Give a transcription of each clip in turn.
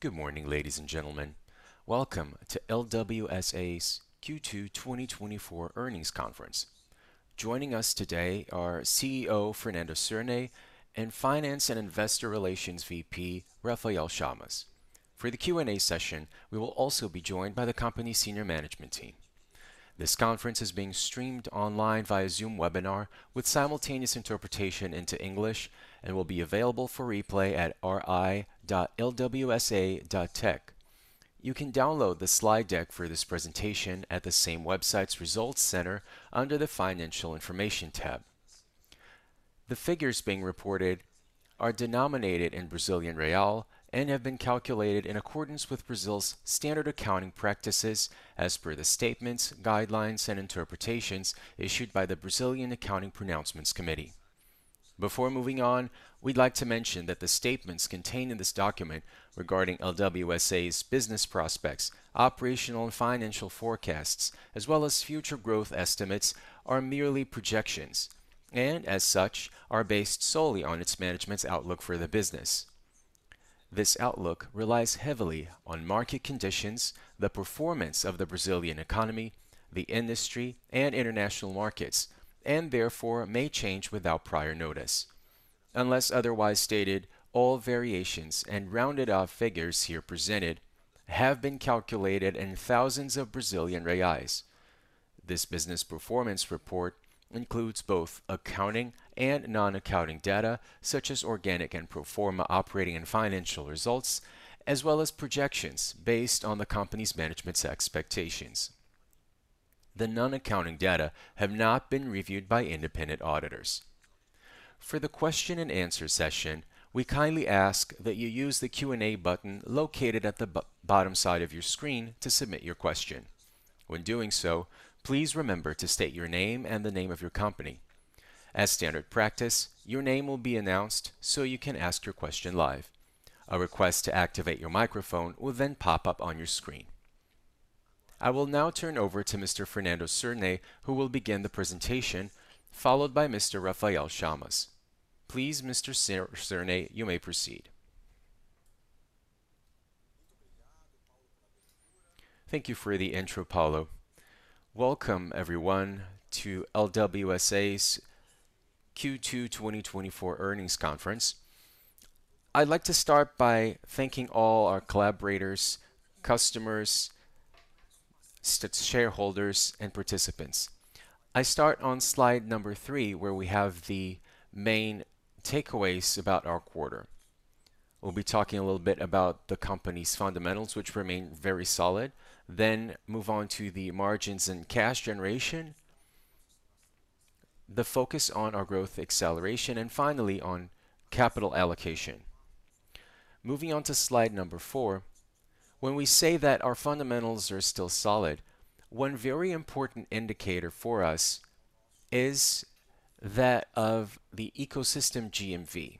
Good morning, ladies and gentlemen. Welcome to LWSA's Q2 2024 earnings conference. Joining us today are CEO Fernando Cirne and Finance and Investor Relations VP Rafael Chamas. For the Q&A session, we will also be joined by the company's senior management team. This conference is being streamed online via Zoom webinar with simultaneous interpretation into English and will be available for replay at ri.lwsa.tech. You can download the slide deck for this presentation at the same website's Results Center under the Financial Information tab. The figures being reported are denominated in Brazilian real and have been calculated in accordance with Brazil's standard accounting practices as per the statements, guidelines, and interpretations issued by the Brazilian Accounting Pronouncements Committee. Before moving on, we'd like to mention that the statements contained in this document regarding LWSA's business prospects, operational and financial forecasts, as well as future growth estimates are merely projections, and as such are based solely on its management's outlook for the business. This outlook relies heavily on market conditions, the performance of the Brazilian economy, the industry, and international markets, and therefore may change without prior notice. Unless otherwise stated, all variations and rounded off figures here presented have been calculated in thousands of Brazilian reais. This business performance report includes both accounting and non-accounting data, such as organic and pro forma operating and financial results, as well as projections based on the company's management's expectations. The non-accounting data have not been reviewed by independent auditors. For the question and answer session, we kindly ask that you use the Q&A button located at the bottom side of your screen to submit your question. When doing so, please remember to state your name and the name of your company. As standard practice, your name will be announced so you can ask your question live. A request to activate your microphone will then pop up on your screen. I will now turn over to Mr. Fernando Cirne, who will begin the presentation, followed by Mr. Rafael Chamas. Please, Mr. Cirne, you may proceed. Thank you for the intro, Paulo. Welcome, everyone, to LWSA's Q2 2024 earnings conference. I'd like to start by thanking all our collaborators, customers, shareholders, and participants. I start on slide number 3, where we have the main takeaways about our quarter. We'll be talking a little bit about the company's fundamentals, which remain very solid, then move on to the margins and cash generation, the focus on our growth acceleration, and finally on capital allocation. Moving on to slide number 4, when we say that our fundamentals are still solid, one very important indicator for us is that of the ecosystem GMV.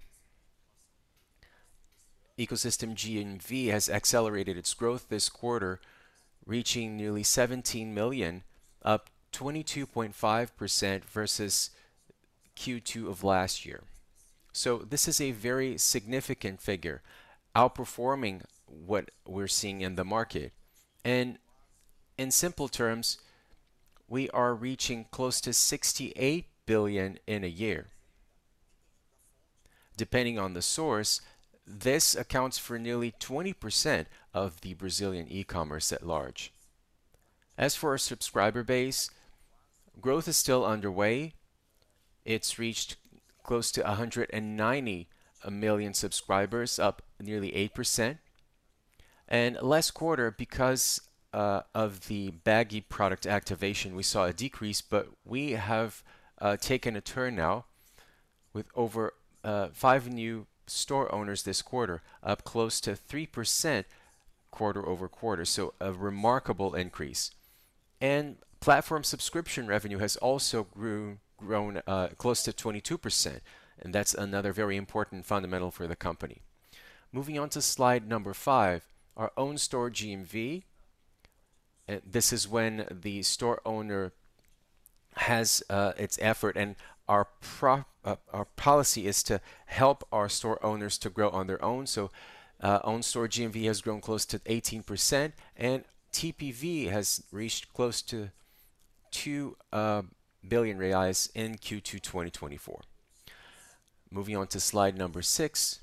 Ecosystem GMV has accelerated its growth this quarter, reaching nearly 17 million, up 22.5% versus Q2 of last year. So this is a very significant figure, outperforming what we're seeing in the market. And in simple terms, we are reaching close to 68 billion in a year. Depending on the source, this accounts for nearly 20% of the Brazilian e-commerce at large. As for our subscriber base, growth is still underway. It's reached close to 190 million subscribers, up nearly 8%. And last quarter, because of the Bagy product activation, we saw a decrease, but we have taken a turn now with over 5 new store owners this quarter, up close to 3% quarter over quarter, so a remarkable increase. And platform subscription revenue has also grown close to 22%, and that's another very important fundamental for the company. Moving on to slide number 5, our own store GMV. This is when the store owner has its effort, and our policy is to help our store owners to grow on their own. So Own store GMV has grown close to 18%, and TPV has reached close to 2 billion reais in Q2 2024. Moving on to slide number 6.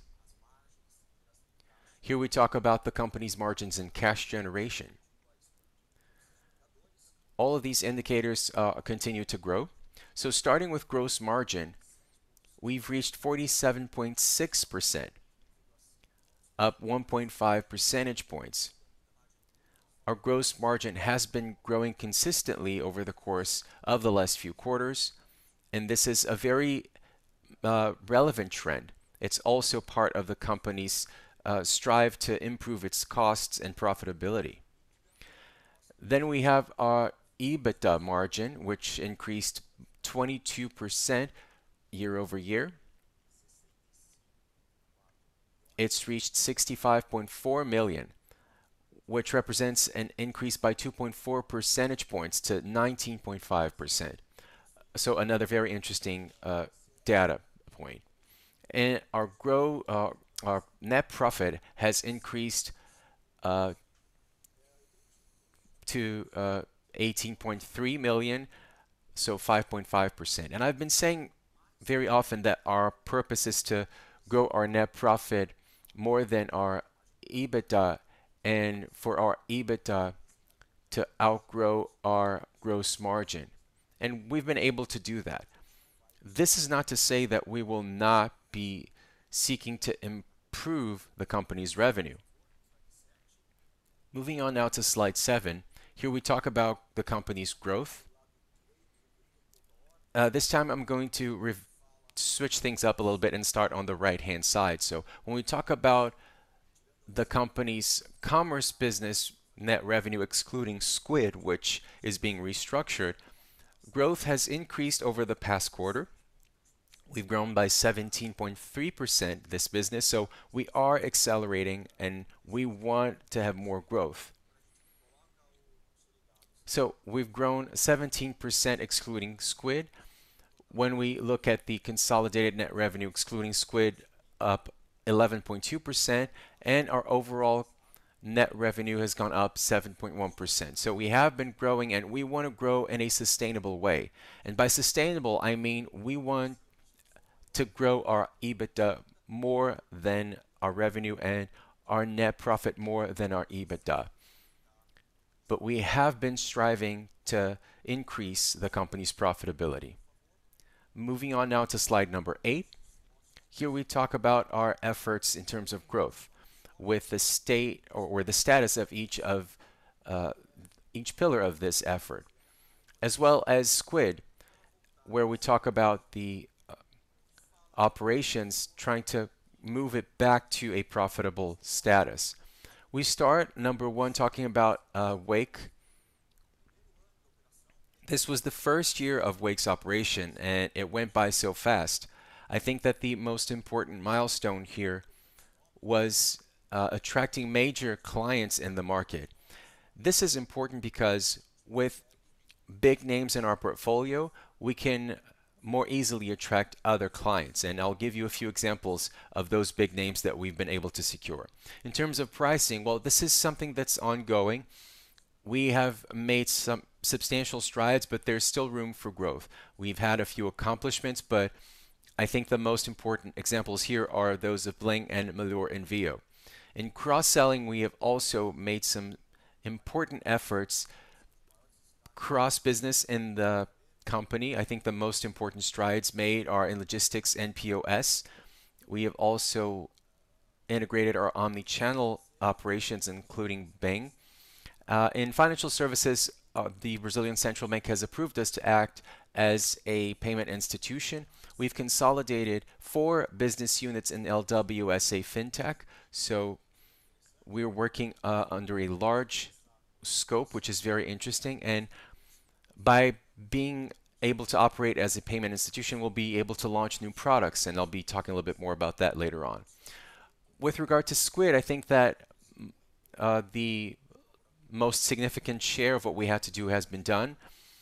Here we talk about the company's margins and cash generation. All of these indicators continue to grow. So starting with gross margin, we've reached 47.6%, up 1.5 percentage points. Our gross margin has been growing consistently over the course of the last few quarters, and this is a very relevant trend. It's also part of the company's strive to improve its costs and profitability. Then we have our EBITDA margin, which increased 22% year over year. It's reached 65.4 million, which represents an increase by 2.4 percentage points to 19.5%. So another very interesting data point. And our net profit has increased to 18.3 million, so 5.5%. And I've been saying very often that our purpose is to grow our net profit more than our EBITDA, and for our EBITDA to outgrow our gross margin. And we've been able to do that. This is not to say that we will not be seeking to improve the company's revenue. Moving on now to slide 7. Here we talk about the company's growth. This time I'm going to switch things up a little bit and start on the right-hand side. So when we talk about the company's commerce business net revenue excluding Squid, which is being restructured, growth has increased over the past quarter. We've grown by 17.3% this business, so we are accelerating and we want to have more growth. So we've grown 17% excluding Squid. When we look at the consolidated net revenue excluding Squid, up 11.2%, and our overall net revenue has gone up 7.1%. So we have been growing and we want to grow in a sustainable way. And by sustainable, I mean we want to grow our EBITDA more than our revenue and our net profit more than our EBITDA. But we have been striving to increase the company's profitability. Moving on now to slide number 8. Here we talk about our efforts in terms of growth with the state or the status of each pillar of this effort, as well as Squid, where we talk about the operations trying to move it back to a profitable status. We start, number 1, talking about Wake. This was the first year of Wake's operation, and it went by so fast. I think that the most important milestone here was attracting major clients in the market. This is important because with big names in our portfolio, we can more easily attract other clients. And I'll give you a few examples of those big names that we've been able to secure. In terms of pricing, well, this is something that's ongoing. We have made some substantial strides, but there's still room for growth. We've had a few accomplishments, but I think the most important examples here are those of Bling and Melhor Envio. In cross-selling, we have also made some important efforts cross-business in the company. I think the most important strides made are in logistics and POS. We have also integrated our omni-channel operations, including Bing. In financial services, the Brazilian Central Bank has approved us to act as a payment institution. We've consolidated 4 business units in LWSA FinTech, so we're working under a large scope, which is very interesting. And by being able to operate as a payment institution, we'll be able to launch new products, and I'll be talking a little bit more about that later on. With regard to Squid, I think that the most significant share of what we had to do has been done.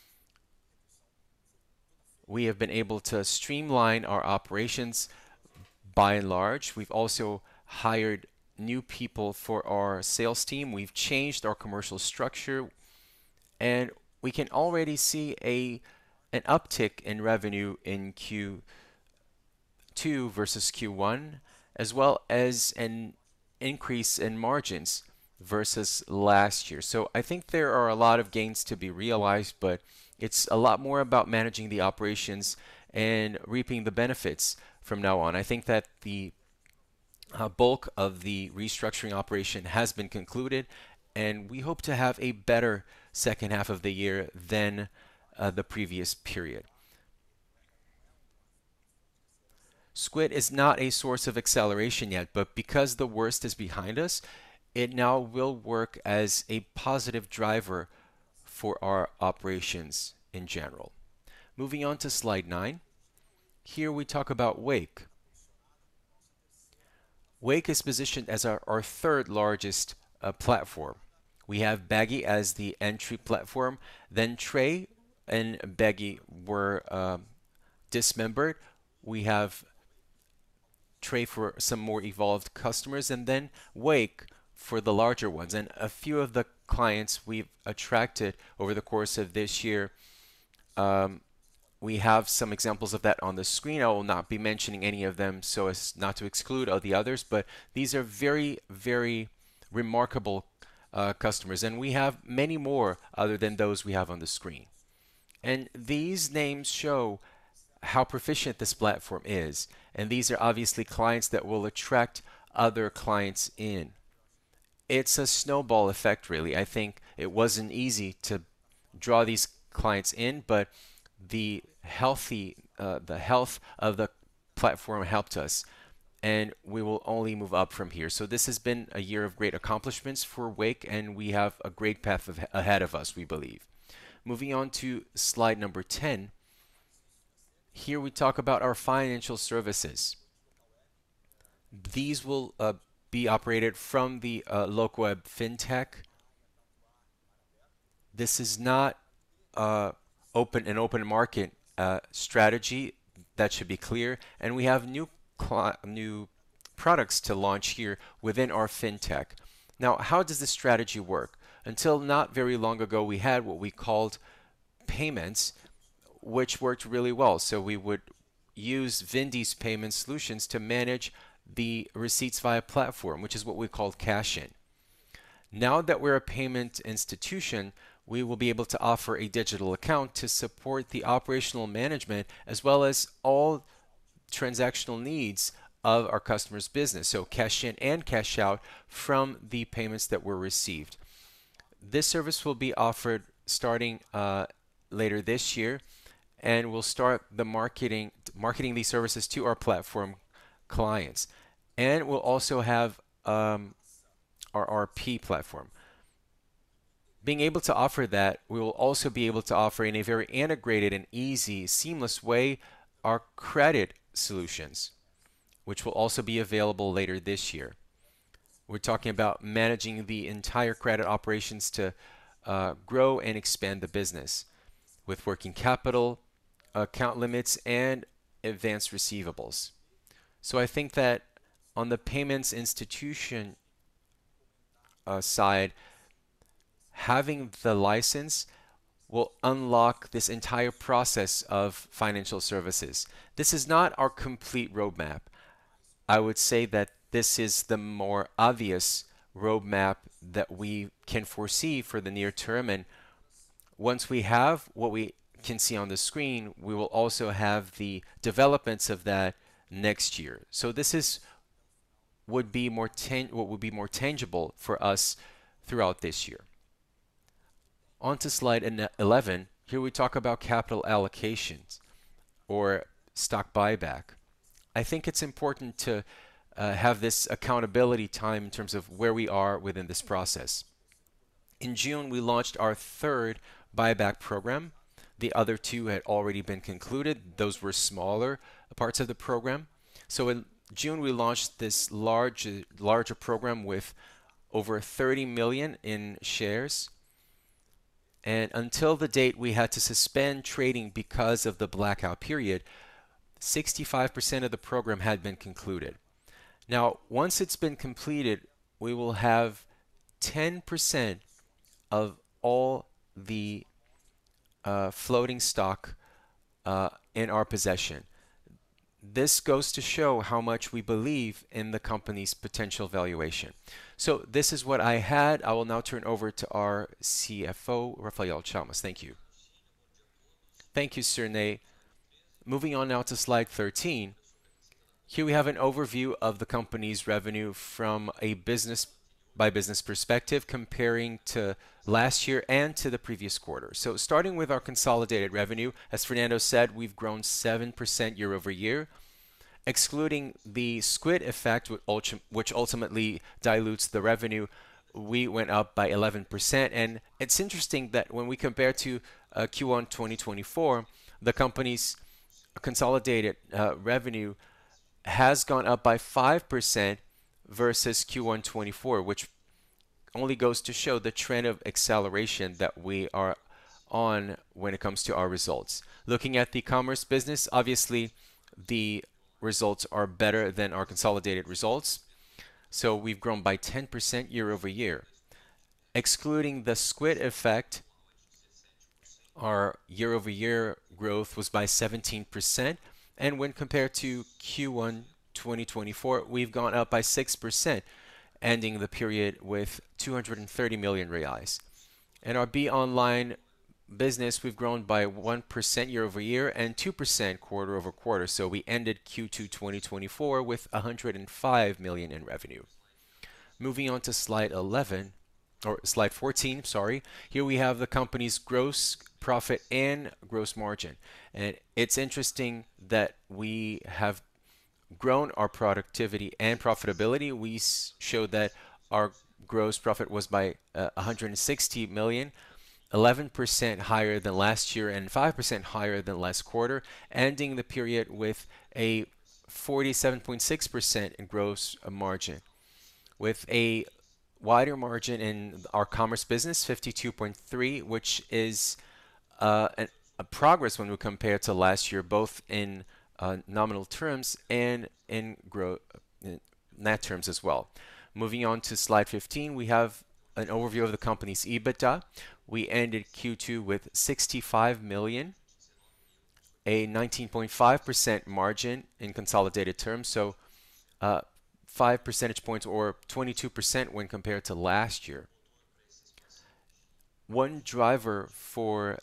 We have been able to streamline our operations by and large. We've also hired new people for our sales team. We've changed our commercial structure, and we can already see an uptick in revenue in Q2 versus Q1, as well as an increase in margins versus last year. So I think there are a lot of gains to be realized, but it's a lot more about managing the operations and reaping the benefits from now on. I think that the bulk of the restructuring operation has been concluded, and we hope to have a better second half of the year than the previous period. Squid is not a source of acceleration yet, but because the worst is behind us, it now will work as a positive driver for our operations in general. Moving on to slide 9. Here we talk about Wake. Wake is positioned as our third largest platform. We have Bagy as the entry platform, then Tray and Bagy were dismembered. We have Tray for some more evolved customers, and then Wake for the larger ones. And a few of the clients we've attracted over the course of this year, we have some examples of that on the screen. I will not be mentioning any of them so as not to exclude all the others, but these are very, very remarkable customers, and we have many more other than those we have on the screen. And these names show how proficient this platform is, and these are obviously clients that will attract other clients in. It's a snowball effect, really. I think it wasn't easy to draw these clients in, but the health of the platform helped us, and we will only move up from here. So this has been a year of great accomplishments for Wake, and we have a great path ahead of us, we believe. Moving on to slide number 10. Here we talk about our financial services. These will be operated from the Locaweb FinTech. This is not an open market strategy. That should be clear. And we have new products to launch here within our FinTech. Now, how does this strategy work? Until not very long ago, we had what we called payments, which worked really well. So we would use Vindi's payment solutions to manage the receipts via platform, which is what we called cash-in. Now that we're a payment institution, we will be able to offer a digital account to support the operational management as well as all transactional needs of our customers' business. So cash in and cash out from the payments that were received. This service will be offered starting later this year, and we'll start the marketing these services to our platform clients. And we'll also have our RP platform. Being able to offer that, we will also be able to offer in a very integrated and easy, seamless way our credit solutions, which will also be available later this year. We're talking about managing the entire credit operations to grow and expand the business with working capital, account limits, and advanced receivables. So I think that on the payments institution side, having the license will unlock this entire process of financial services. This is not our complete roadmap. I would say that this is the more obvious roadmap that we can foresee for the near term. And once we have what we can see on the screen, we will also have the developments of that next year. So this would be more tangible for us throughout this year. On to slide 11. Here we talk about capital allocations or stock buyback. I think it's important to have this accountability time in terms of where we are within this process. In June, we launched our third buyback program. The other two had already been concluded. Those were smaller parts of the program. So in June, we launched this larger program with over 30 million in shares. And until the date we had to suspend trading because of the blackout period, 65% of the program had been concluded. Now, once it's been completed, we will have 10% of all the floating stock in our possession. This goes to show how much we believe in the company's potential valuation. So this is what I had. I will now turn over to our CFO, Rafael Chamas. Thank you. Thank you, Sirnei. Moving on now to slide 13. Here we have an overview of the company's revenue from a business by business perspective, comparing to last year and to the previous quarter. So starting with our consolidated revenue, as Fernando said, we've grown 7% year over year. Excluding the squid effect, which ultimately dilutes the revenue, we went up by 11%. And it's interesting that when we compare to Q1 2024, the company's consolidated revenue has gone up by 5% versus Q1 24, which only goes to show the trend of acceleration that we are on when it comes to our results. Looking at the commerce business, obviously the results are better than our consolidated results. So we've grown by 10% year over year. Excluding the squid effect, our year over year growth was by 17%. And when compared to Q1 2024, we've gone up by 6%, ending the period with 230 million reais. In our Be Online business, we've grown by 1% year over year and 2% quarter over quarter. So we ended Q2 2024 with 105 million in revenue. Moving on to slide 11, or slide 14, sorry. Here we have the company's gross profit and gross margin. And it's interesting that we have grown our productivity and profitability. We showed that our gross profit was by 160 million, 11% higher than last year and 5% higher than last quarter, ending the period with a 47.6% in gross margin, with a wider margin in our commerce business, 52.3, which is a progress when we compare to last year, both in nominal terms and in net terms as well. Moving on to slide 15, we have an overview of the company's EBITDA. We ended Q2 with 65 million, a 19.5% margin in consolidated terms, so 5 percentage points or 22% when compared to last year. One driver for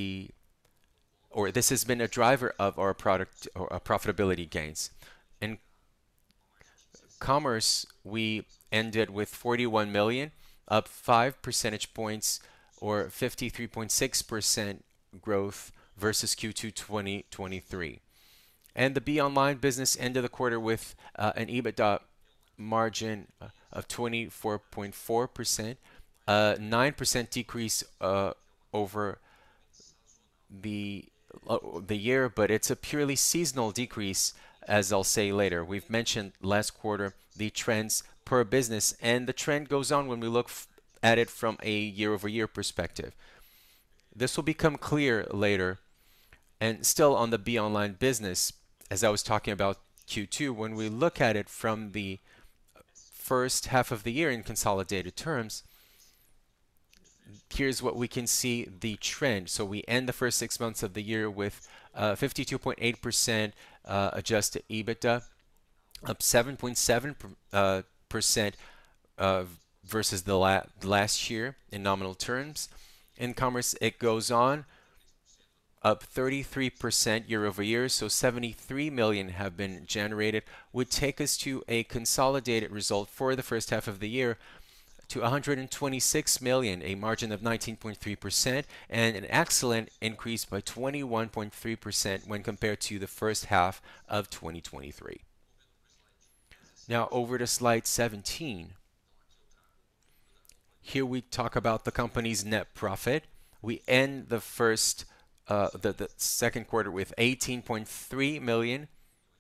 this has been a driver of our product or profitability gains. In commerce, we ended with 41 million, up 5 percentage points or 53.6% growth versus Q2 2023. And the Be Online business ended the quarter with an EBITDA margin of 24.4%, a 9% decrease over the year, but it's a purely seasonal decrease, as I'll say later. We've mentioned last quarter the trends per business, and the trend goes on when we look at it from a year-over-year perspective. This will become clear later. And still on the Be Online business, as I was talking about Q2, when we look at it from the first half of the year in consolidated terms, here's what we can see the trend. So we end the first 6 months of the year with 52.8% adjusted EBITDA, up 7.7% versus the last year in nominal terms. In commerce, it goes on, up 33% year over year, so 73 million have been generated, would take us to a consolidated result for the first half of the year to 126 million, a margin of 19.3%, and an excellent increase by 21.3% when compared to the first half of 2023. Now over to slide 17. Here we talk about the company's net profit. We end the second quarter with 18.3 million,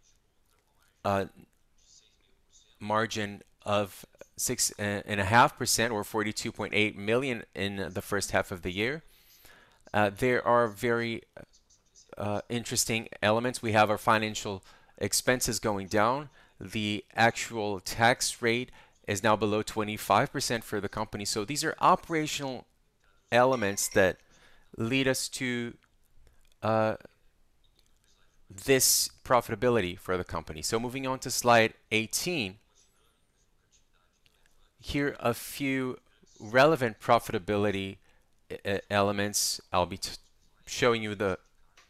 margin of 6.5% or 42.8 million in the first half of the year. There are very interesting elements. We have our financial expenses going down. The actual tax rate is now below 25% for the company. So these are operational elements that lead us to this profitability for the company. So moving on to slide 18, here are a few relevant profitability elements. I'll be showing you the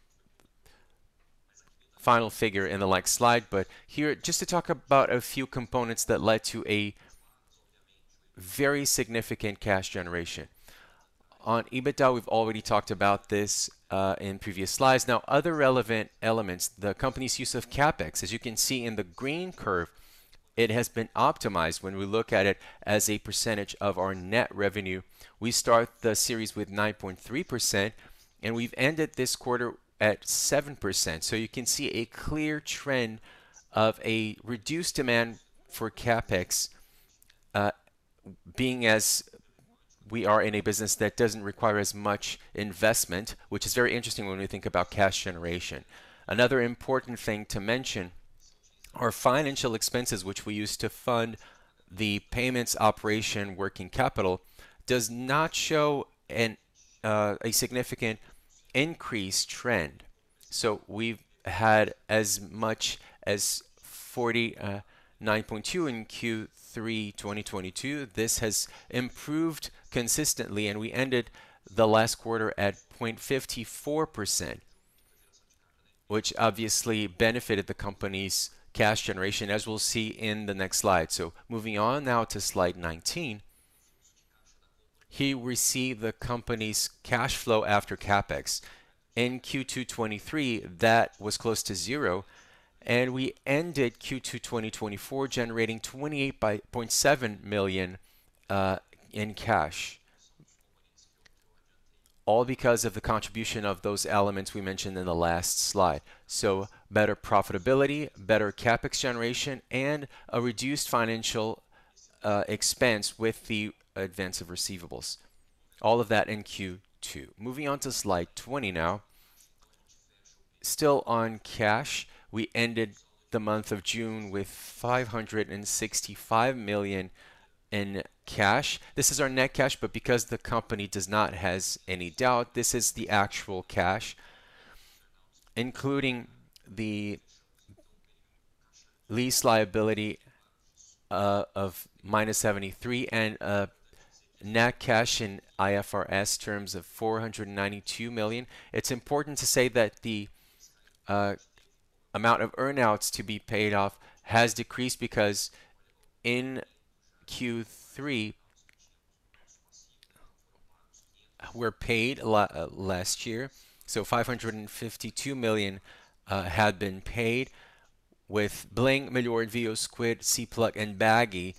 final figure in the next slide, but here just to talk about a few components that led to a very significant cash generation. On EBITDA, we've already talked about this in previous slides. Now, other relevant elements, the company's use of CapEx, as you can see in the green curve, it has been optimized when we look at it as a percentage of our net revenue. We start the series with 9.3%, and we've ended this quarter at 7%. So you can see a clear trend of a reduced demand for CapEx, being as we are in a business that doesn't require as much investment, which is very interesting when we think about cash generation. Another important thing to mention are financial expenses, which we use to fund the payments operation working capital, does not show a significant increase trend. So we've had as much as 49.2 in Q3 2022. This has improved consistently, and we ended the last quarter at 0.54%, which obviously benefited the company's cash generation, as we'll see in the next slide. So moving on now to slide 19. Here we see the company's cash flow after CapEx. In Q2 23, that was close to zero, and we ended Q2 2024 generating 28.7 million in cash, all because of the contribution of those elements we mentioned in the last slide. So better profitability, better CapEx generation, and a reduced financial expense with the advance of receivables. All of that in Q2. Moving on to slide 20 now. Still on cash, we ended the month of June with 565 million in cash. This is our net cash, but because the company does not has any doubt, this is the actual cash, including the lease liability of minus 73 and net cash in IFRS terms of 492 million. It's important to say that the amount of earnouts to be paid off has decreased because in Q3 were paid last year. So 552 million had been paid, with Bling, Melhor Envio, Squid, Cplug, and Bagy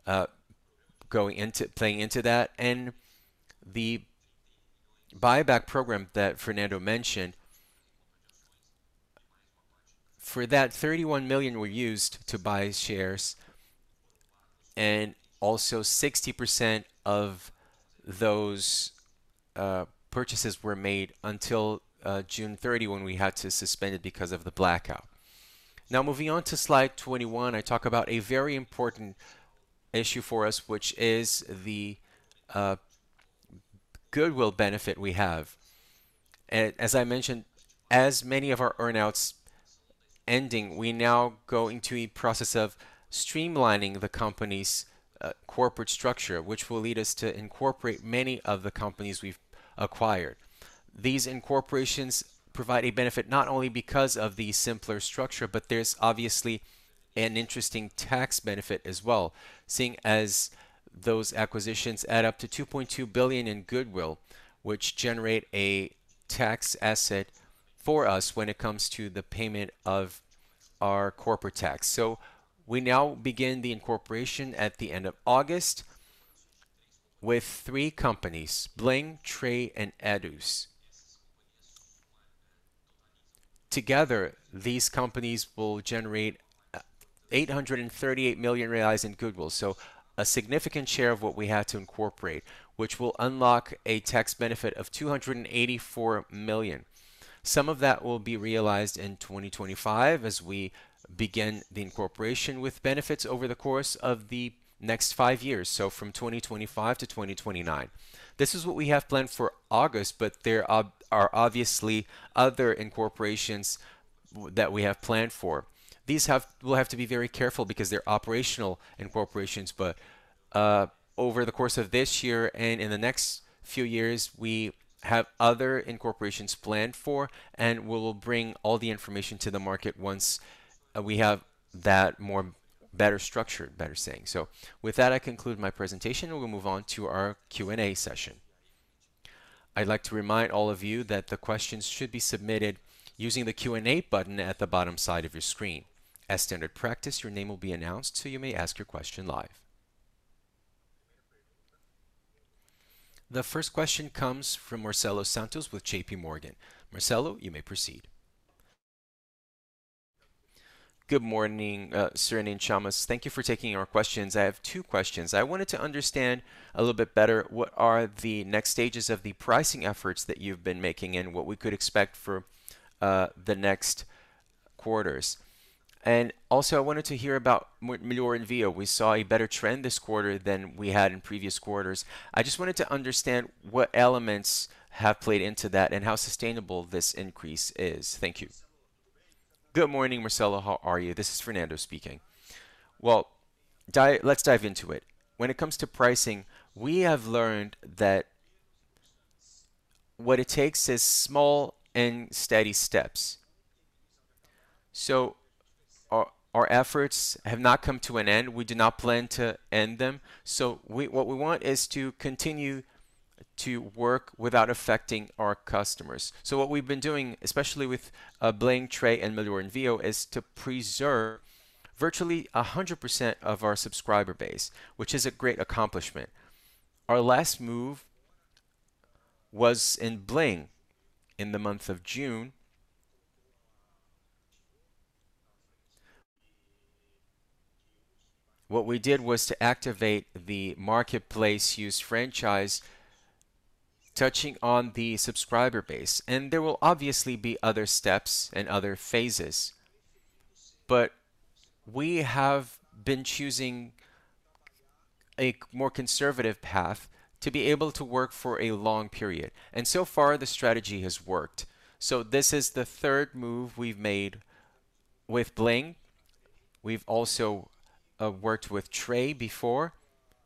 playing into that, and the buyback program that Fernando mentioned. For that, 31 million were used to buy shares, and also 60% of those purchases were made until June 30, when we had to suspend it because of the blackout. Now, moving on to slide 21, I talk about a very important issue for us, which is the goodwill benefit we have. And as I mentioned, as many of our earnouts ending, we now go into a process of streamlining the company's corporate structure, which will lead us to incorporate many of the companies we've acquired. These incorporations provide a benefit not only because of the simpler structure, but there's obviously an interesting tax benefit as well, seeing as those acquisitions add up to 2.2 billion in goodwill, which generate a tax asset for us when it comes to the payment of our corporate tax. So we now begin the incorporation at the end of August with 3 companies, Bling, Tray, and Eduz. Together, these companies will generate 838 million reais in goodwill, so a significant share of what we had to incorporate, which will unlock a tax benefit of 284 million. Some of that will be realized in 2025 as we begin the incorporation with benefits over the course of the next 5 years, so from 2025 to 2029. This is what we have planned for August, but there are obviously other incorporations that we have planned for. These will have to be very careful because they're operational incorporations, but over the course of this year and in the next few years, we have other incorporations planned for, and we'll bring all the information to the market once we have that better structured, better saying. So with that, I conclude my presentation and we'll move on to our Q&A session. I'd like to remind all of you that the questions should be submitted using the Q&A button at the bottom side of your screen. As standard practice, your name will be announced, so you may ask your question live. The first question comes from Marcelo Santos with JP Morgan. Marcelo, you may proceed. Good morning, Serene Chamas. Thank you for taking our questions. I have two questions. I wanted to understand a little bit better what are the next stages of the pricing efforts that you've been making and what we could expect for the next quarters. And also, I wanted to hear about Melhor Envio. We saw a better trend this quarter than we had in previous quarters. I just wanted to understand what elements have played into that and how sustainable this increase is. Thank you. Good morning, Marcelo. How are you? This is Fernando speaking. Well, let's dive into it. When it comes to pricing, we have learned that what it takes is small and steady steps. So our efforts have not come to an end. We do not plan to end them. So what we want is to continue to work without affecting our customers. So what we've been doing, especially with Bling, Tray, and Melhor Envio, is to preserve virtually 100% of our subscriber base, which is a great accomplishment. Our last move was in Bling in the month of June. What we did was to activate the marketplace use franchise touching on the subscriber base. And there will obviously be other steps and other phases. But we have been choosing a more conservative path to be able to work for a long period. And so far, the strategy has worked. So this is the third move we've made with Bling. We've also worked with Tray before.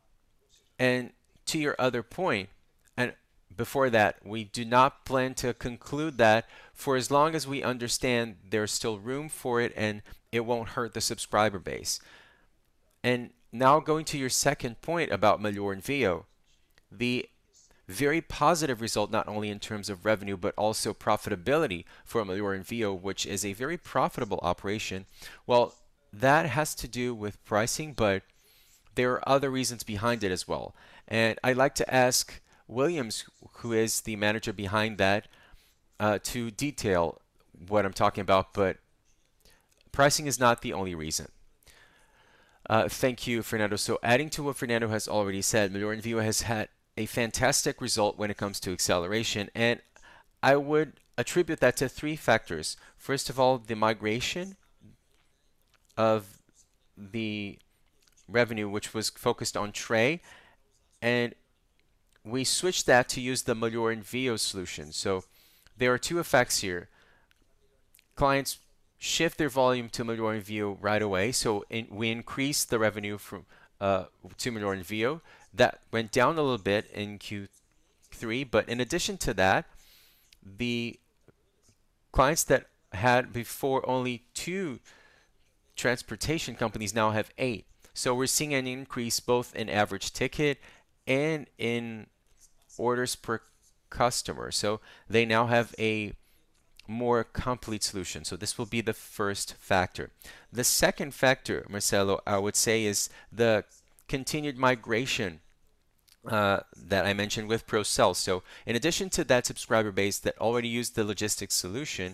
And to your other point, and before that, we do not plan to conclude that for as long as we understand there's still room for it and it won't hurt the subscriber base. And now going to your second point about Melhor Envio, the very positive result not only in terms of revenue but also profitability for Melhor Envio, which is a very profitable operation. Well, that has to do with pricing, but there are other reasons behind it as well. And I'd like to ask Williams, who is the manager behind that, to detail what I'm talking about, but pricing is not the only reason. Thank you, Fernando. So adding to what Fernando has already said, Melhor Envio has had a fantastic result when it comes to acceleration, and I would attribute that to three factors. First of all, the migration of the revenue, which was focused on Tray, and we switched that to use the Melhor Envio solution. So there are two effects here. Clients shift their volume to Melhor Envio right away, so we increase the revenue from to Melhor Envio. That went down a little bit in Q3, but in addition to that, the clients that had before only 2 transportation companies now have 8. So we're seeing an increase both in average ticket and in orders per customer. So they now have a more complete solution. So this will be the first factor. The second factor, Marcelo, I would say is the continued migration that I mentioned with ProCell. So in addition to that subscriber base that already used the logistics solution,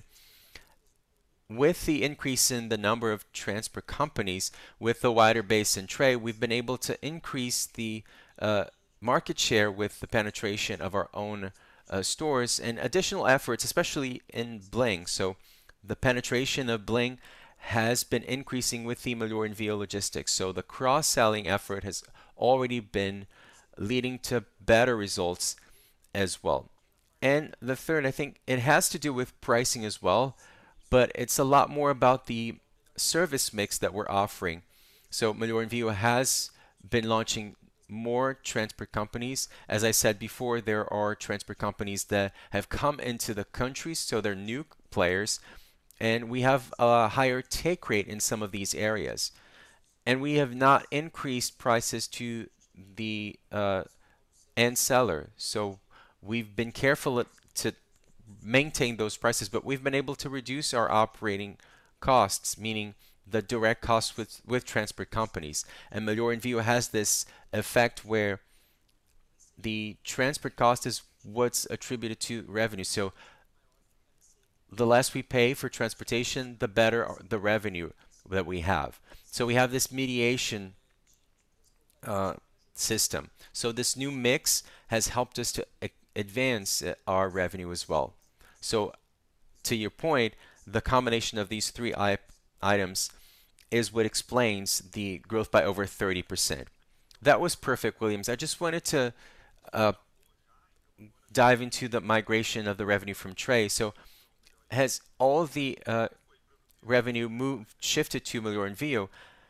with the increase in the number of transport companies, with the wider base in Tray, we've been able to increase the market share with the penetration of our own stores and additional efforts, especially in Bling. So the penetration of Bling has been increasing with the Melhor Envio logistics. So the cross-selling effort has already been leading to better results as well. And the third, I think it has to do with pricing as well, but it's a lot more about the service mix that we're offering. So Melhor Envio has been launching more transport companies. As I said before, there are transport companies that have come into the country, so they're new players, and we have a higher take rate in some of these areas. And we have not increased prices to the end seller. So we've been careful to maintain those prices, but we've been able to reduce our operating costs, meaning the direct costs with transport companies. And Melhor Envio has this effect where the transport cost is what's attributed to revenue. So the less we pay for transportation, the better the revenue that we have. So we have this mediation uh, system. So this new mix has helped us to advance our revenue as well. So to your point, the combination of these three items is what explains the growth by over 30%. That was perfect, Williams. I just wanted to uh, dive into the migration of the revenue from Tray. So has all the revenue moved shifted to Melhor Envio?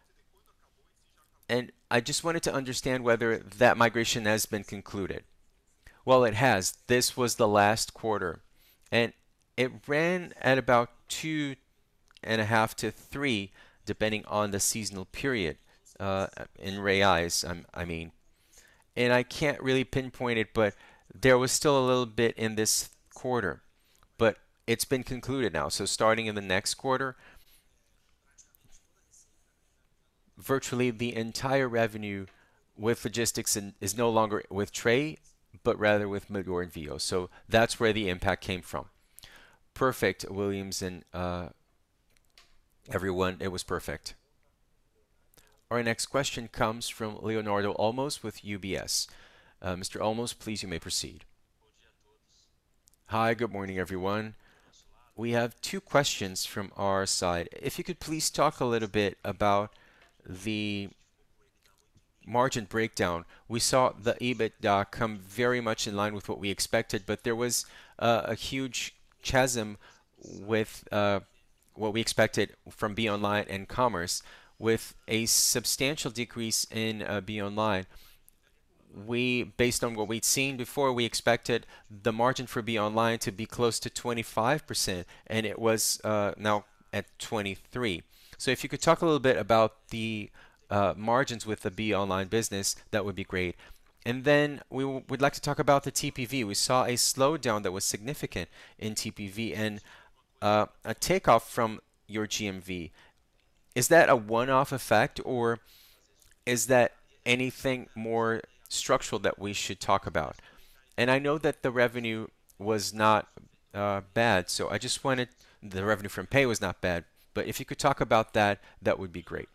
And I just wanted to understand whether that migration has been concluded. Well, it has. This was the last quarter, and it ran at about 2.5 to 3, depending on the seasonal period in reais. I mean, and I can't really pinpoint it, but there was still a little bit in this quarter, but it's been concluded now. So starting in the next quarter, virtually the entire revenue with logistics is no longer with Tray, but rather with Melhor Envio. So that's where the impact came from. Perfect, Williams and everyone. It was perfect. Our next question comes from Leonardo Olmos with UBS. Mr. Olmos, please, you may proceed. Hi, good morning, everyone. We have two questions from our side. If you could please talk a little bit about the margin breakdown. We saw the EBITDA come very much in line with what we expected, but there was a huge chasm with what we expected from Be Online and Commerce, with a substantial decrease in Be Online. Based on what we'd seen before, we expected the margin for Be Online to be close to 25%, and it was now at 23. So if you could talk a little bit about the margins with the Be Online business, that would be great. And then we would like to talk about the TPV. We saw a slowdown that was significant in TPV and a takeoff from your GMV. Is that a one-off effect, or is that anything more structural that we should talk about? And I know that the revenue was not bad, so I just wanted the revenue from Pay was not bad, but if you could talk about that, that would be great.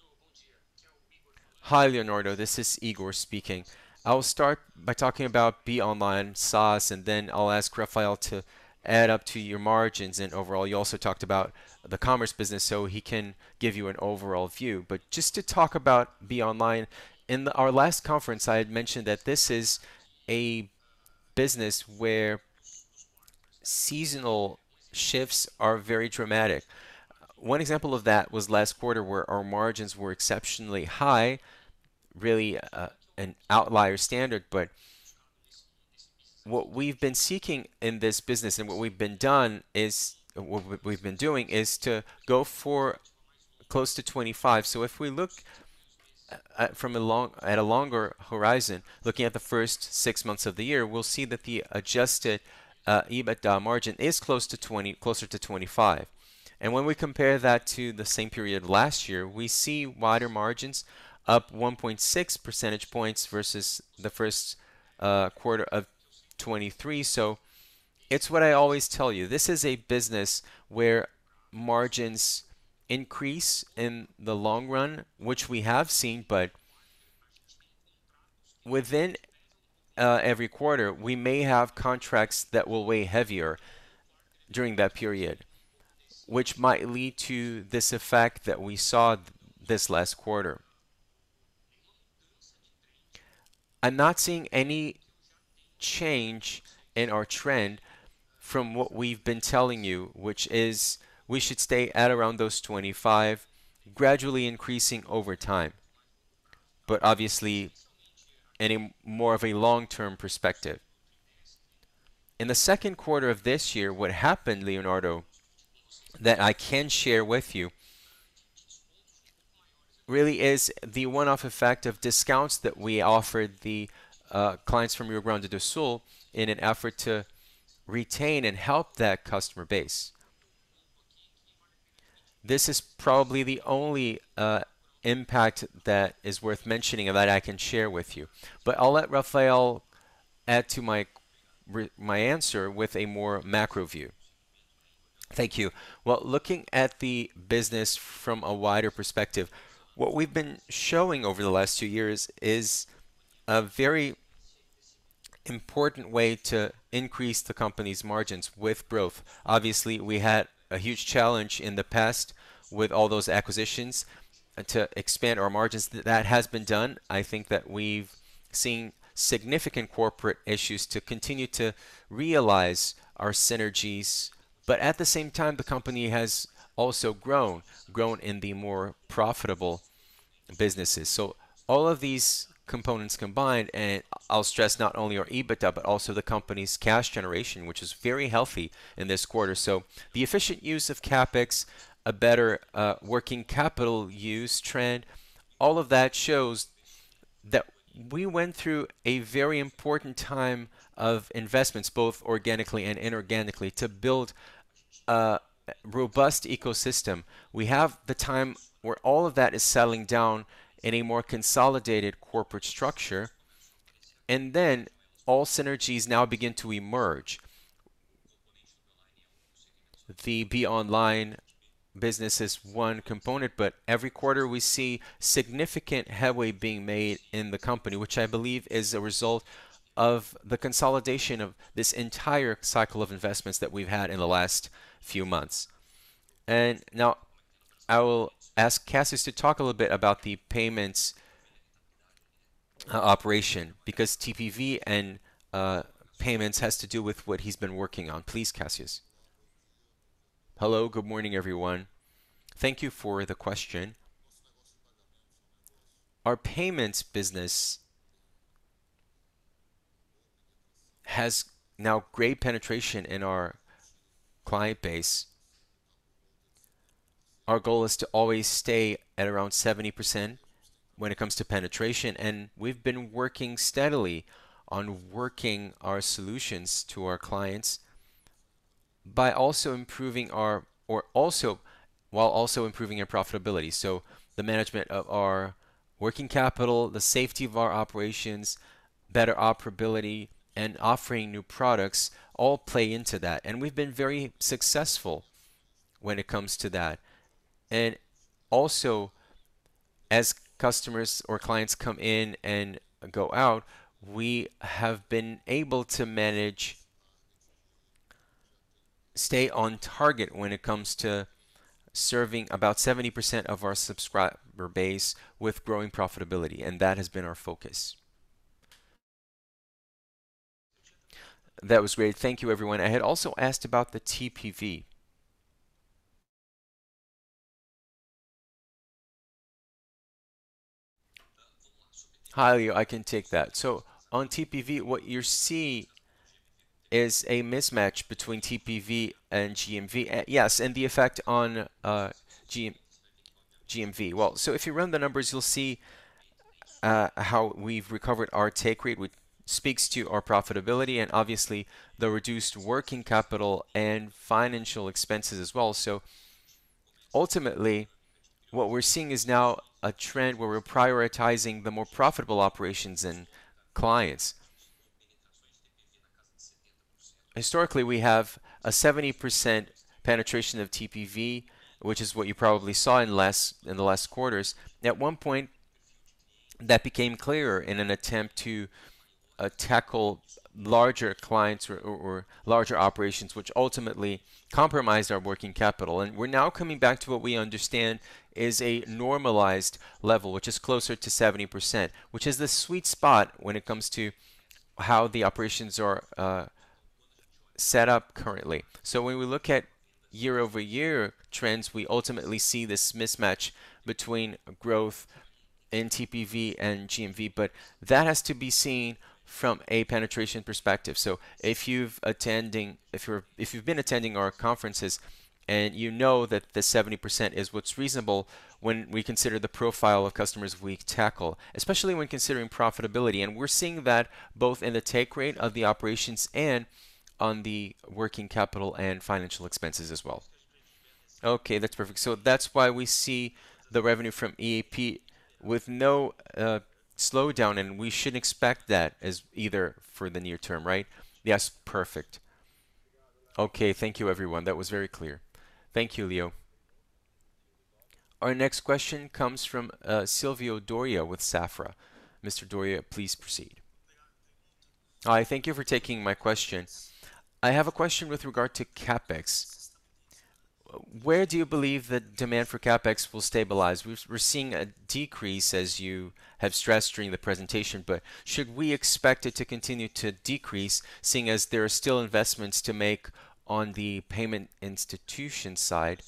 Hi, Leonardo. This is Igor speaking. I'll start by talking about Be Online, SaaS, and then I'll ask Rafael to add up to your margins and overall. You also talked about the commerce business, so he can give you an overall view. But just to talk about Be Online, in our last conference, I had mentioned that this is a business where seasonal shifts are very dramatic. One example of that was last quarter, where our margins were exceptionally high, really an outlier standard. But what we've been seeking in this business and what we've been doing is to go for close to 25. So if we look at a longer horizon, looking at the first 6 months of the year, we'll see that the adjusted EBITDA margin is closer to 25. And when we compare that to the same period last year, we see wider margins, up 1.6 percentage points versus the first quarter of 23. So it's what I always tell you. This is a business where margins increase in the long run, which we have seen, but within every quarter, we may have contracts that will weigh heavier during that period. which might lead to this effect that we saw this last quarter. I'm not seeing any change in our trend from what we've been telling you, which is we should stay at around those 25, gradually increasing over time, but obviously in a more of a long-term perspective. In the second quarter of this year, what happened, Leonardo, that I can share with you really is the one-off effect of discounts that we offered the clients from Rio Grande do Sul in an effort to retain and help that customer base. This is probably the only impact that is worth mentioning and that I can share with you. But I'll let Rafael add to my answer with a more macro view. Thank you. Well, looking at the business from a wider perspective, what we've been showing over the last 2 years is a very important way to increase the company's margins with growth. Obviously, we had a huge challenge in the past with all those acquisitions to expand our margins. That has been done. I think that we've seen significant corporate issues to continue to realize our synergies, but at the same time, the company has also grown in the more profitable businesses. So all of these components combined, and I'll stress not only our EBITDA, but also the company's cash generation, which is very healthy in this quarter. So the efficient use of CapEx, a better working capital use trend, all of that shows that we went through a very important time of investments, both organically and inorganically, to build a robust ecosystem. We have the time where all of that is settling down in a more consolidated corporate structure, and then all synergies now begin to emerge. The Be Online business is one component, but every quarter we see significant headway being made in the company, which I believe is a result of the consolidation of this entire cycle of investments that we've had in the last few months. And now I will ask Cassius to talk a little bit about the payments operation, because TPV and payments has to do with what he's been working on. Please, Cassius. Hello, good morning, everyone. Thank you for the question. Our payments business has now great penetration in our client base. Our goal is to always stay at around 70% when it comes to penetration, and we've been working steadily on working our solutions to our clients by also improving our, or also, while also improving our profitability. So the management of our working capital, the safety of our operations, better operability, and offering new products all play into that. And we've been very successful when it comes to that. And also, as customers or clients come in and go out, we have been able to stay on target when it comes to serving about 70% of our subscriber base with growing profitability, and that has been our focus. That was great. Thank you, everyone. I had also asked about the TPV. Hi, Leo, I can take that. So on TPV, what you see is a mismatch between TPV and GMV. Yes, and the effect on GMV. Well, so if you run the numbers, you'll see how we've recovered our take rate, which speaks to our profitability, and obviously the reduced working capital and financial expenses as well. So ultimately, what we're seeing is now a trend where we're prioritizing the more profitable operations and clients. Historically, we have a 70% penetration of TPV, which is what you probably saw in the last quarters. At one point, that became clearer in an attempt to tackle larger clients or larger operations, which ultimately compromised our working capital. And we're now coming back to what we understand is a normalized level, which is closer to 70%, which is the sweet spot when it comes to how the operations are set up currently. So when we look at year over year trends, we ultimately see this mismatch between growth in TPV and GMV, but that has to be seen from a penetration perspective. So if you've been attending our conferences and you know that the 70% is what's reasonable when we consider the profile of customers we tackle, especially when considering profitability. And we're seeing that both in the take rate of the operations and on the working capital and financial expenses as well. Okay, that's perfect. So that's why we see the revenue from EAP with no slowdown, and we shouldn't expect that as either for the near term, right? Yes, perfect. Okay, thank you everyone. That was very clear. Thank you, Leo. Our next question comes from Silvio Doria with Safra. Mr. Doria, please proceed. Hi, thank you for taking my question. I have a question with regard to CapEx. Where do you believe the demand for CapEx will stabilize? We're seeing a decrease, as you have stressed during the presentation, but should we expect it to continue to decrease, seeing as there are still investments to make on the payment institution side?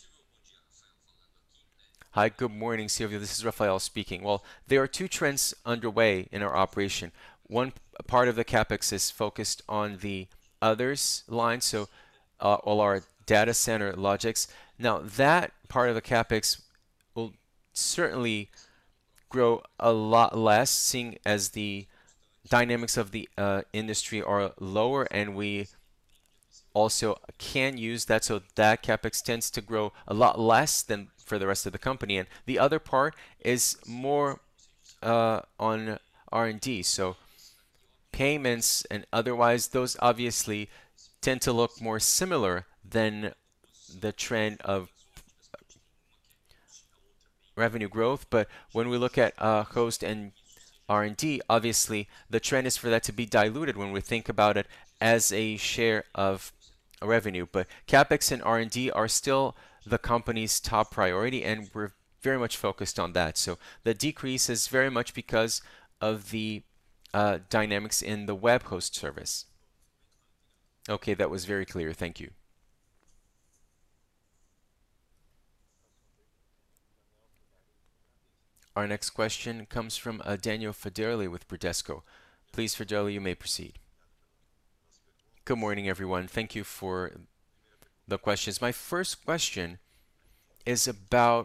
Hi, good morning, Silvia. This is Rafael speaking. Well, there are two trends underway in our operation. One part of the CapEx is focused on the others line, so all our data center logics. Now, that part of the CapEx will certainly grow a lot less, seeing as the dynamics of the industry are lower, and we also can use that, so that CapEx tends to grow a lot less than for the rest of the company. And the other part is more on R&D. So payments and otherwise, those obviously tend to look more similar than the trend of revenue growth. But when we look at host and R&D, obviously the trend is for that to be diluted when we think about it as a share of revenue. But CapEx and R&D are still the company's top priority, and we're very much focused on that. So the decrease is very much because of the dynamics in the web host service. Okay, that was very clear. Thank you. Our next question comes from Daniel Federle with Bradesco. Please, Federle, you may proceed. Good morning, everyone. Thank you for the questions. My first question is about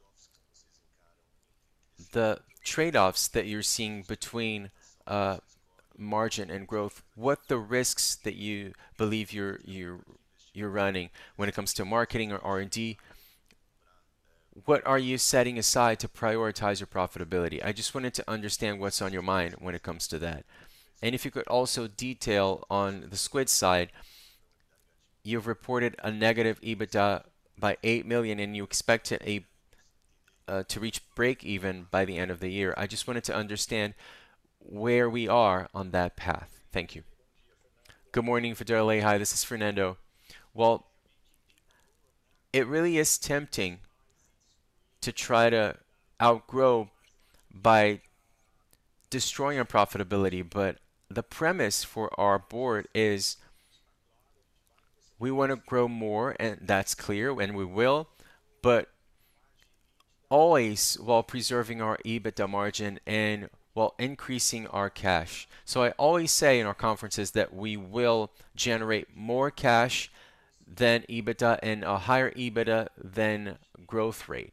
the trade-offs that you're seeing between margin and growth. What the risks that you believe you're running when it comes to marketing or R&D? What are you setting aside to prioritize your profitability? I just wanted to understand what's on your mind when it comes to that. And if you could also detail on the Squid side, you've reported a negative EBITDA by 8 million, and you expect it to reach break even by the end of the year. I just wanted to understand where we are on that path. Thank you. Good morning, Federle. Hi, this is Fernando. Well, it really is tempting to try to outgrow by destroying our profitability, but the premise for our board is we want to grow more, and that's clear, and we will, but always while preserving our EBITDA margin and while increasing our cash. So I always say in our conferences that we will generate more cash than EBITDA and a higher EBITDA than growth rate.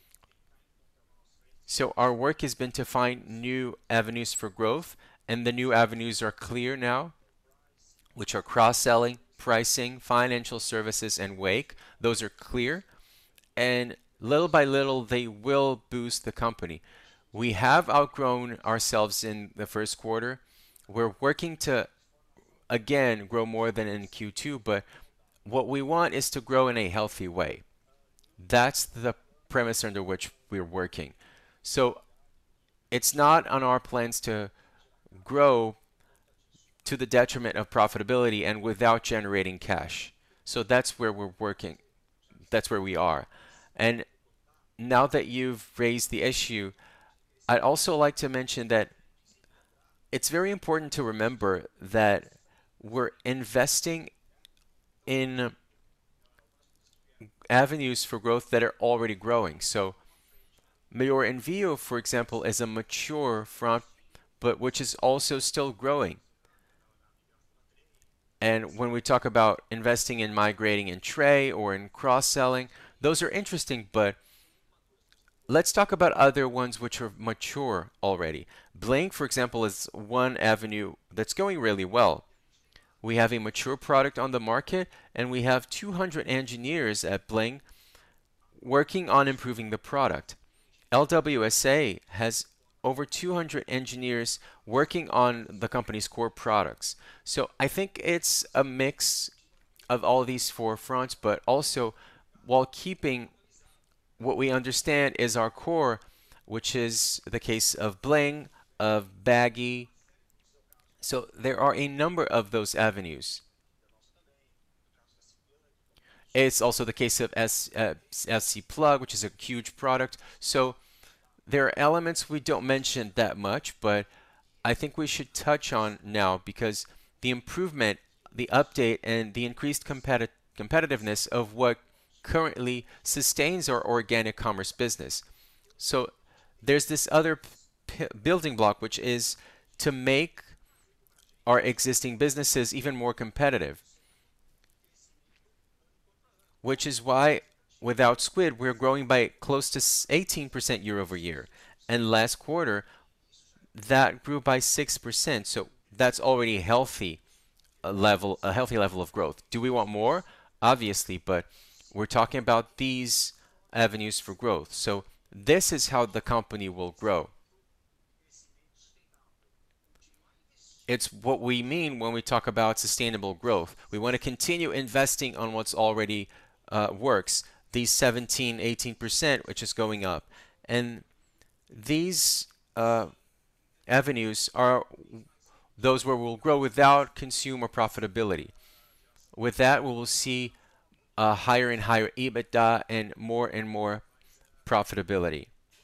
So our work has been to find new avenues for growth, and the new avenues are clear now, which are cross-selling, pricing, financial services, and Wake. Those are clear, and little by little, they will boost the company. We have outgrown ourselves in the first quarter. We're working to, again, grow more than in Q2, but what we want is to grow in a healthy way. That's the premise under which we're working. So it's not on our plans to grow to the detriment of profitability and without generating cash. So that's where we're working. That's where we are. And now that you've raised the issue, I'd also like to mention that it's very important to remember that we're investing in avenues for growth that are already growing. So Melhor Envio, for example, is a mature front, but which is also still growing. And when we talk about investing in migrating in Tray or in cross-selling, those are interesting, but let's talk about other ones which are mature already. Bling, for example, is one avenue that's going really well. We have a mature product on the market, and we have 200 engineers at Bling working on improving the product. LWSA has over 200 engineers working on the company's core products. So I think it's a mix of all these four fronts, but also while keeping what we understand is our core, which is the case of Bling, of Baggy. So there are a number of those avenues. It's also the case of SC Plug, which is a huge product. So there are elements we don't mention that much, but I think we should touch on now because the improvement, the update, and the increased competitiveness of what currently sustains our organic commerce business. So there's this other building block, which is to make our existing businesses even more competitive, which is why without Squid, we're growing by close to 18% year over year. And last quarter, that grew by 6%. So that's already a healthy level of growth. Do we want more? Obviously, but we're talking about these avenues for growth. So this is how the company will grow. It's what we mean when we talk about sustainable growth. We want to continue investing on what's already works. These 17, 18%, which is going up. And these avenues are those where we'll grow without consumer profitability. With that, we will see higher and higher EBITDA and more profitability.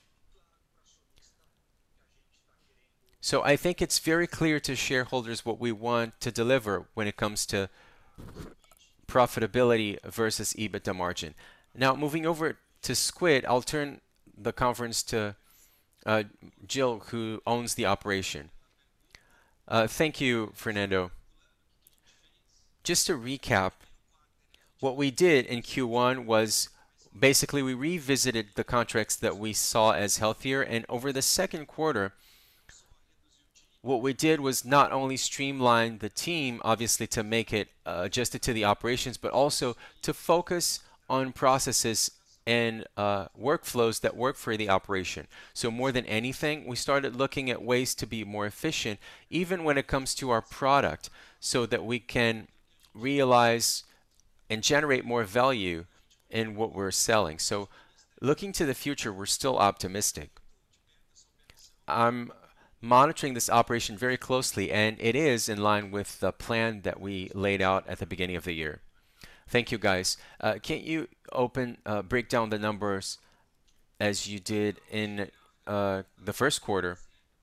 So I think it's very clear to shareholders what we want to deliver when it comes to profitability versus EBITDA margin. Now, moving over to Squid, I'll turn the conference to Jill, who owns the operation. Thank you, Fernando. Just to recap, what we did in Q1 was basically we revisited the contracts that we saw as healthier, and over the second quarter, what we did was not only streamline the team, obviously to make it adjusted to the operations, but also to focus on processes and workflows that work for the operation. So more than anything, we started looking at ways to be more efficient, even when it comes to our product, so that we can realize and generate more value in what we're selling. So looking to the future, we're still optimistic. I'm monitoring this operation very closely, and it is in line with the plan that we laid out at the beginning of the year. Thank you, guys. Can't you break down the numbers as you did in the first quarter?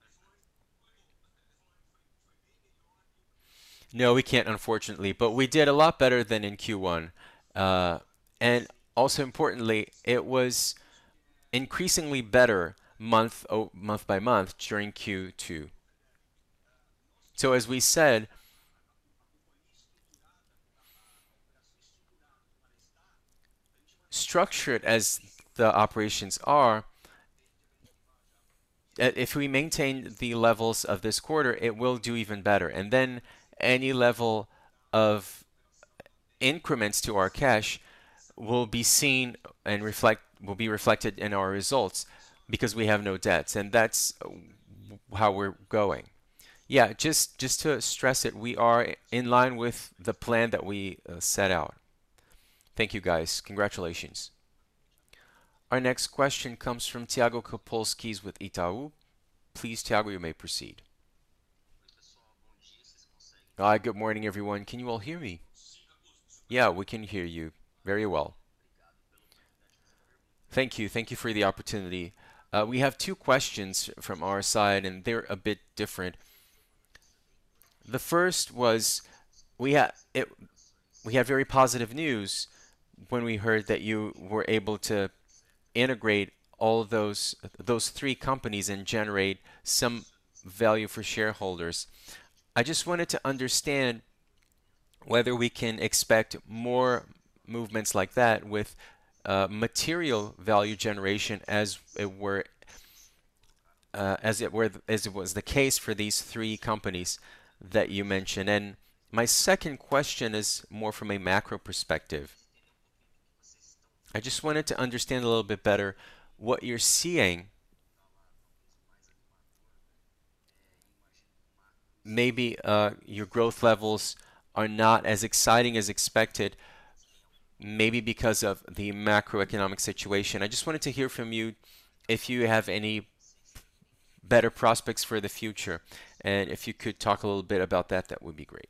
No, we can't, unfortunately, but we did a lot better than in Q1. And also importantly, it was increasingly better month by month during Q2. So as we said, structured as the operations are, if we maintain the levels of this quarter, it will do even better. And then any level of increments to our cash will be seen and will be reflected in our results because we have no debts, and that's how we're going. Yeah, just to stress it, we are in line with the plan that we set out. Thank you, guys. Congratulations. Our next question comes from Thiago Kapulskis with Itaú. Please, Thiago, you may proceed. Hi, good morning, everyone. Can you all hear me? Yeah, we can hear you very well. Thank you. Thank you for the opportunity. We have two questions from our side, and they're a bit different. The first was we had it. We had very positive news when we heard that you were able to integrate all those three companies and generate some value for shareholders. I just wanted to understand whether we can expect more movements like that with material value generation as it was the case for these three companies that you mentioned. And my second question is more from a macro perspective. I just wanted to understand a little bit better what you're seeing. Maybe your growth levels are not as exciting as expected, maybe because of the macroeconomic situation. I just wanted to hear from you if you have any better prospects for the future, and if you could talk a little bit about that, that would be great.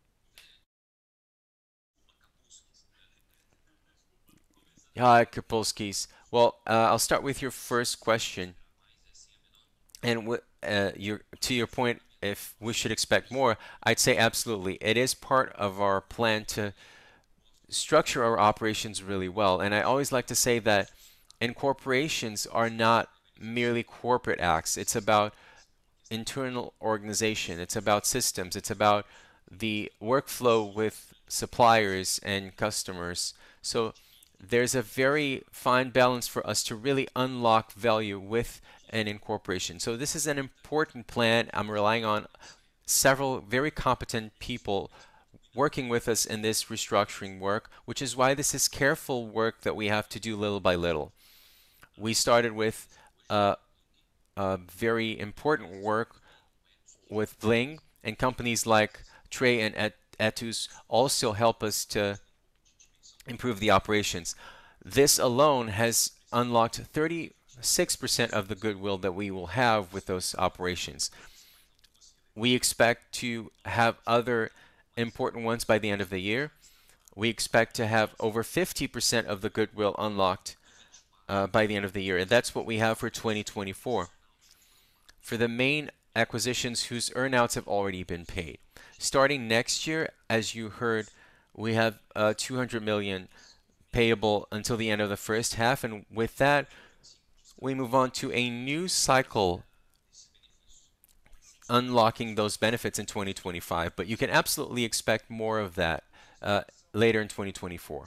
Hi, Kapolskis. Well, I'll start with your first question, and to your point, if we should expect more, I'd say absolutely. It is part of our plan to structure our operations really well. And I always like to say that incorporations are not merely corporate acts. It's about internal organization. It's about systems. It's about the workflow with suppliers and customers. So there's a very fine balance for us to really unlock value with an incorporation. So this is an important plan. I'm relying on several very competent people working with us in this restructuring work, which is why this is careful work that we have to do little by little. We started with a very important work with Bling, and companies like Tray and Etus also help us to improve the operations. This alone has unlocked 36% of the goodwill that we will have with those operations. We expect to have other important ones by the end of the year. We expect to have over 50% of the goodwill unlocked by the end of the year, and that's what we have for 2024. For the main acquisitions whose earnouts have already been paid. Starting next year, as you heard, we have 200 million payable until the end of the first half, and with that, we move on to a new cycle unlocking those benefits in 2025. But you can absolutely expect more of that later in 2024.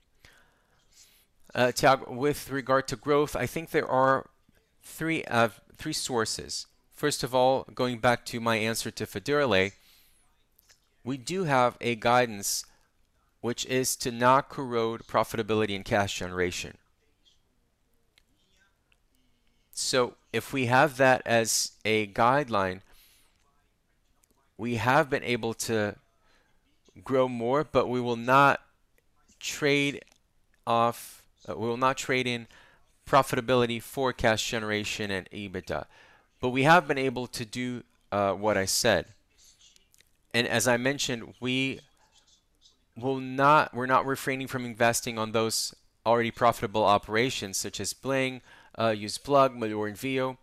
Tiago, with regard to growth, I think there are three sources. First of all, going back to my answer to Federle, we do have a guidance which is to not corrode profitability and cash generation. So if we have that as a guideline, we have been able to grow more, but we will not trade off, we will not trade in profitability for cash generation and EBITDA. But we have been able to do what I said. And as I mentioned, we're not refraining from investing on those already profitable operations such as Bling, Useplug, Melhor Envio.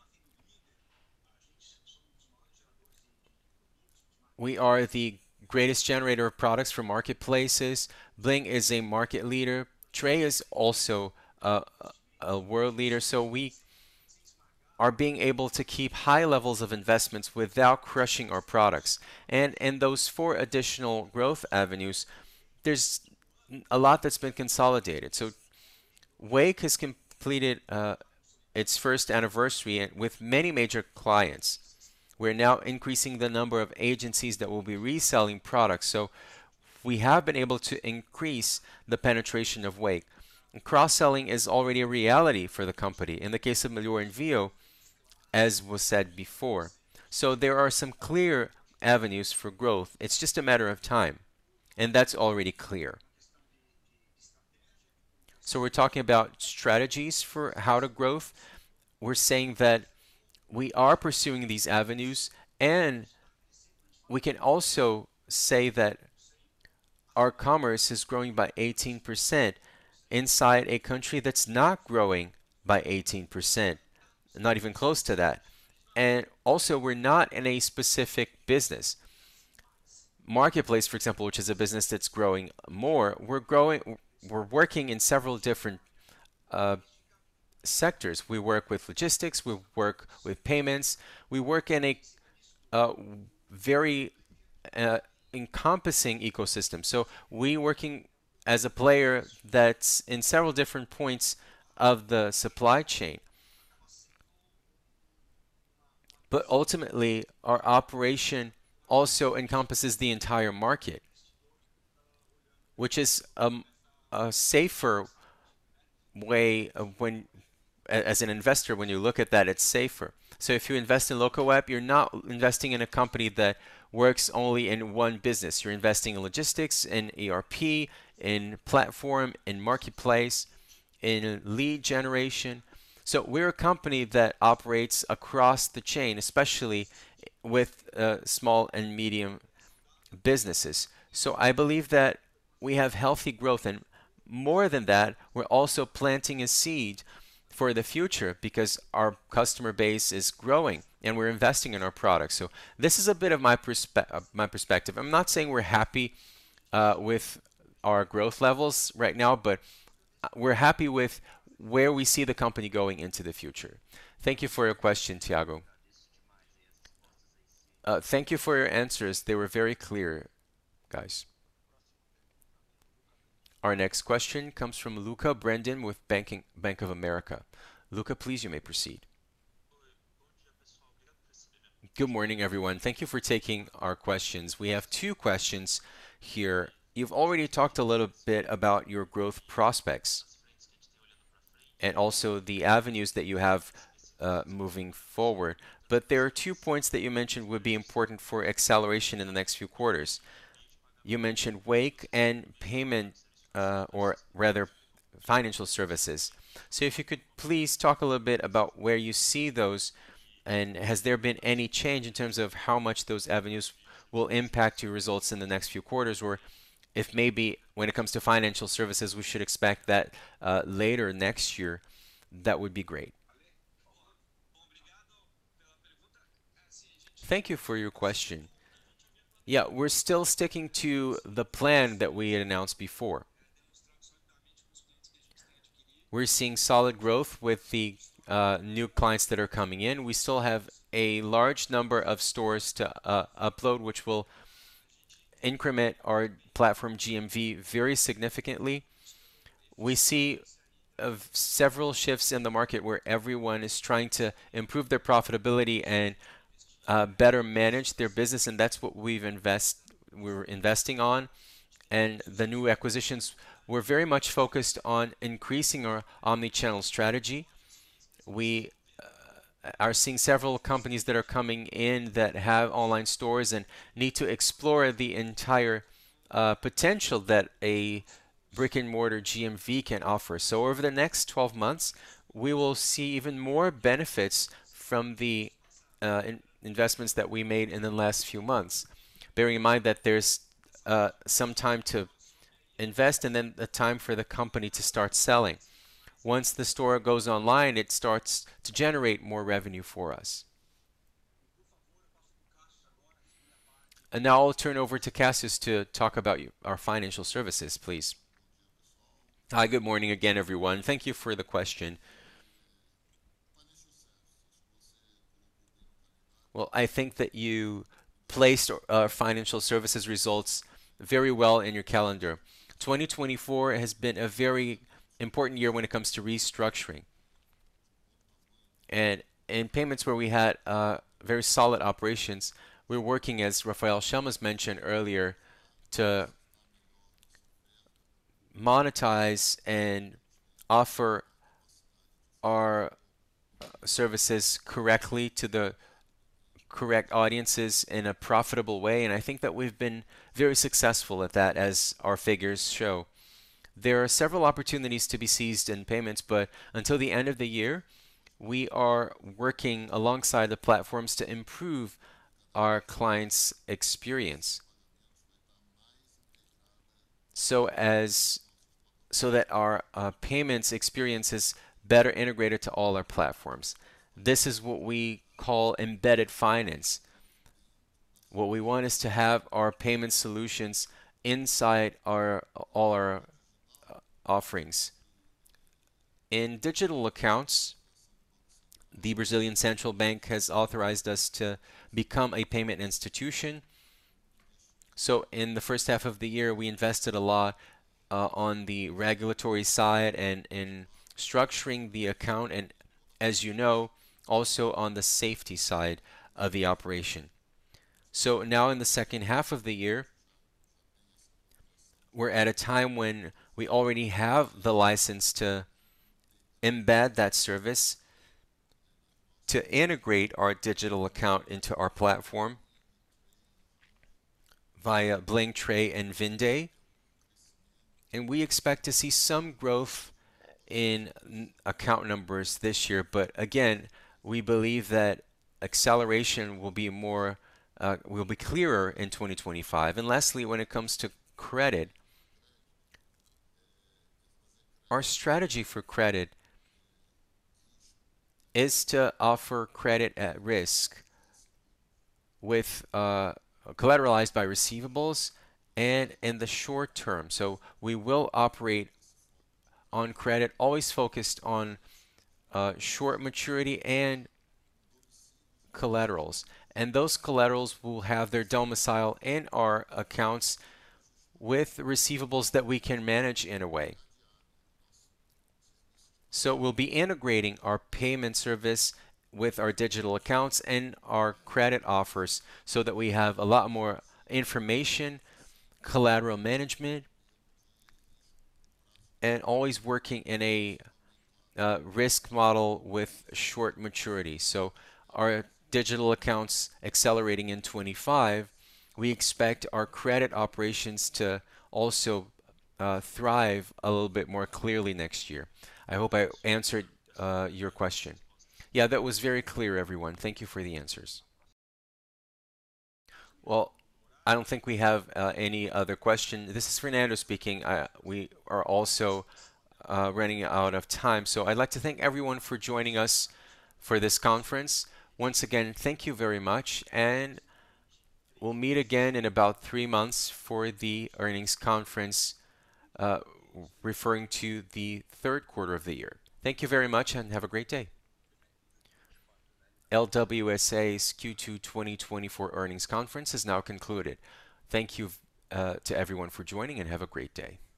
We are the greatest generator of products for marketplaces. Bling is a market leader. Tray is also a world leader. So we are being able to keep high levels of investments without crushing our products. And in those four additional growth avenues, there's a lot that's been consolidated. So Wake has completed its first anniversary with many major clients. We're now increasing the number of agencies that will be reselling products. So we have been able to increase the penetration of Wake. Cross-selling is already a reality for the company. In the case of Melhor Envio, as was said before. So there are some clear avenues for growth. It's just a matter of time, and that's already clear. So we're talking about strategies for how to growth. We're saying that we are pursuing these avenues, and we can also say that our commerce is growing by 18% inside a country that's not growing by 18%, not even close to that. And also, we're not in a specific business. Marketplace, for example, which is a business that's growing more, we're working in several different uh, sectors. We work with logistics, we work with payments, we work in a uh, very uh, encompassing ecosystem. So we working as a player that's in several different points of the supply chain. But ultimately, our operation also encompasses the entire market, which is a safer way of when, as an investor, when you look at that, it's safer. So if you invest in LocoWeb, you're not investing in a company that works only in one business. You're investing in logistics, in ERP, in platform, in marketplace, in lead generation. So we're a company that operates across the chain, especially with small and medium businesses. So I believe that we have healthy growth, and more than that, we're also planting a seed for the future because our customer base is growing and we're investing in our products. So this is a bit of my perspective. I'm not saying we're happy with our growth levels right now, but we're happy with where we see the company going into the future. Thank you for your question, Tiago. Thank you for your answers. They were very clear, guys. Our next question comes from Luca Brendan with Bank of America. Luca, please, you may proceed. Good morning, everyone. Thank you for taking our questions. We have two questions here. You've already talked a little bit about your growth prospects and also the avenues that you have moving forward. But there are 2 points that you mentioned would be important for acceleration in the next few quarters. You mentioned Wake and payment, or rather, financial services. So if you could please talk a little bit about where you see those, and has there been any change in terms of how much those avenues will impact your results in the next few quarters, or if maybe when it comes to financial services, we should expect that later next year, that would be great. Thank you for your question. Yeah, we're still sticking to the plan that we had announced before. We're seeing solid growth with the new clients that are coming in. We still have a large number of stores to upload, which will increment our platform GMV very significantly. We see of several shifts in the market where everyone is trying to improve their profitability and better manage their business, and that's what we're investing on. And the new acquisitions, we're very much focused on increasing our omni-channel strategy. We are seeing several companies that are coming in that have online stores and need to explore the entire potential that a brick and mortar GMV can offer. So over the next 12 months, we will see even more benefits from the investments that we made in the last few months. Bearing in mind that there's some time to invest and then a time for the company to start selling. Once the store goes online, it starts to generate more revenue for us. And now I'll turn over to Cassius to talk about our financial services, please. Hi, good morning again, everyone. Thank you for the question. Well, I think that you placed financial services results very well in your calendar. 2024 has been a very important year when it comes to restructuring. And in payments where we had very solid operations, we're working, as Rafael Chamas mentioned earlier, to monetize and offer our services correctly to the correct audiences in a profitable way. And I think that we've been very successful at that, as our figures show. There are several opportunities to be seized in payments, but until the end of the year, we are working alongside the platforms to improve our clients' experience so that our payments experience is better integrated to all our platforms. This is what we call embedded finance. What we want is to have our payment solutions inside all our offerings. In digital accounts, the Brazilian Central Bank has authorized us to become a payment institution. So in the first half of the year, we invested a lot on the regulatory side and in structuring the account, and as you know, also on the safety side of the operation. So now in the second half of the year, we're at a time when we already have the license to embed that service, to integrate our digital account into our platform via Bling Tray and Vinde. And we expect to see some growth in account numbers this year. But again, we believe that acceleration will be clearer in 2025. And lastly, when it comes to credit, our strategy for credit is to offer credit at risk with collateralized by receivables and in the short term. So we will operate on credit, always focused on short maturity and collaterals. And those collaterals will have their domicile in our accounts with receivables that we can manage in a way. So we'll be integrating our payment service with our digital accounts and our credit offers so that we have a lot more information, collateral management, and always working in a risk model with short maturity. So our digital accounts accelerating in 25, we expect our credit operations to also thrive a little bit more clearly next year. I hope I answered your question. Yeah, that was very clear, everyone. Thank you for the answers. Well, I don't think we have any other question. This is Fernando speaking. We are also running out of time. So I'd like to thank everyone for joining us for this conference. Once again, thank you very much. And we'll meet again in about 3 months for the earnings conference uh, referring to the third quarter of the year. Thank you very much and have a great day. LWSA's Q2 2024 earnings conference is now concluded. Thank you to everyone for joining and have a great day.